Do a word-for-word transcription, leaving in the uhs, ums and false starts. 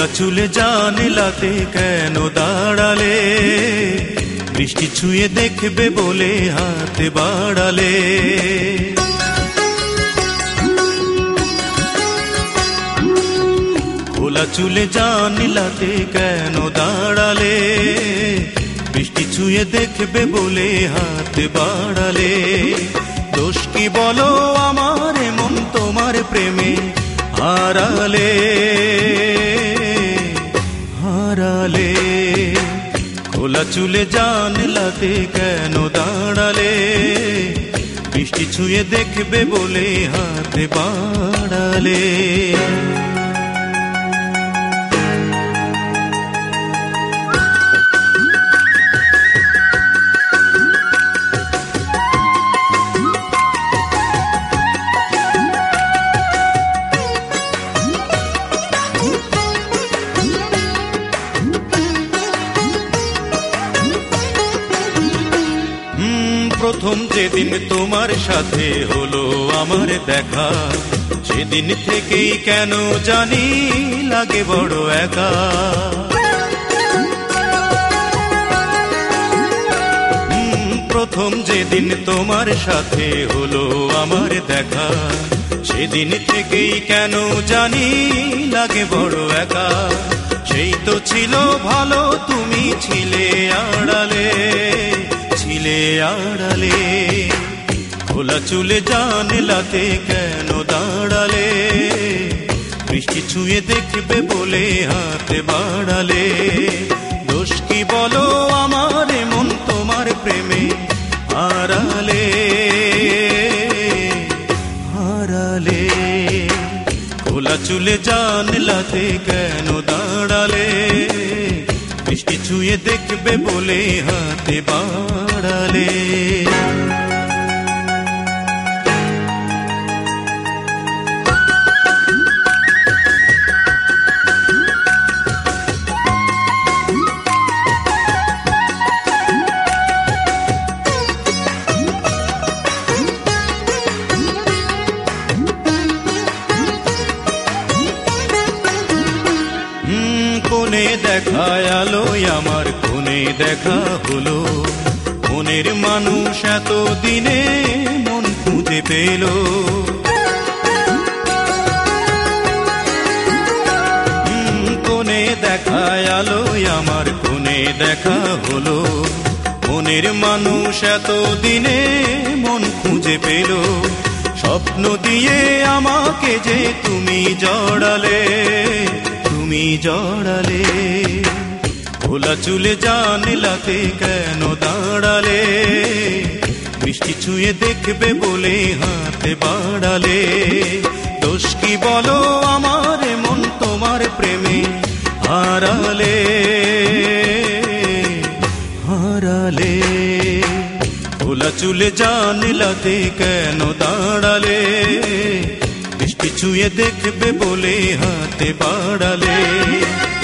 খোলা চুলে জানলাতে কেন দাঁড়ালে? বৃষ্টি ছুঁয়ে দেখবে বলে হাতে বাড়ালে। খোলা চুলে জানলাতে কেন দাঁড়ালে? বৃষ্টি ছুঁয়ে দেখবে বলে হাতে বাড়ালে। দোষ কি বলো আমার মন তোমার প্রেমে হারালে হারালে। খোলা চুলে জানলাতে কেন দাঁড়ালে? বৃষ্টি ছুঁয়ে দেখবে বলে হাতে বাড়ালে। প্রথম যেদিন তোমার সাথে হলো আমার দেখা, সেদিন থেকেই কেন জানি লাগে বড় একা। প্রথম যেদিন তোমার সাথে হলো আমার দেখা, সেদিন থেকেই কেন জানি লাগে বড় একা। সেই তো ছিল ভালো, তুমি ছিলে আড়ালে ছিলে আড়ালে। খোলা চুলে জানলাতে কেন দাঁড়ালে? বৃষ্টি ছুঁয়ে দেখবে বলে হাতে বাড়ালে। দোষ কি বলো আমার মন তোমার প্রেমে হারালে হারালে। খোলা চুলে জানলাতে কেন দাঁড়ালে? বৃষ্টি ছুঁয়ে দেখবে বলে হাতে বাড়ালে। কোনে দেখা আলো আমার, কোনে দেখা হলো। মনের মানুষ এত দিনে মন খুঁজে পেল। কোনে দেখা আলো আমার, কোনে দেখা হলো। মনের মানুষ এত দিনে মন খুঁজে পেল। স্বপ্ন দিয়ে আমাকে যে তুমি জড়ালে তুমি জড়ালে। খোলা চুলে জানলাতে কেন দাঁড়ালে? বৃষ্টি ছুঁয়ে দেখবে বলে হাতে বাড়ালে। দোষ কি বলো আমার মন তোমার প্রেমে হারালে হারালে। খোলা চুলে জানলাতে কেন দাঁড়ালে? বৃষ্টি ছুঁয়ে দেখবে বলে হাতে বাড়ালে।